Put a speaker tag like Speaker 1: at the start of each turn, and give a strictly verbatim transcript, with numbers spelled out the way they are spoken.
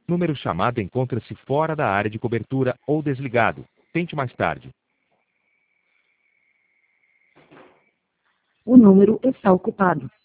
Speaker 1: Número chamado encontra-se fora da área de cobertura ou desligado. Tente mais tarde.
Speaker 2: O número está ocupado.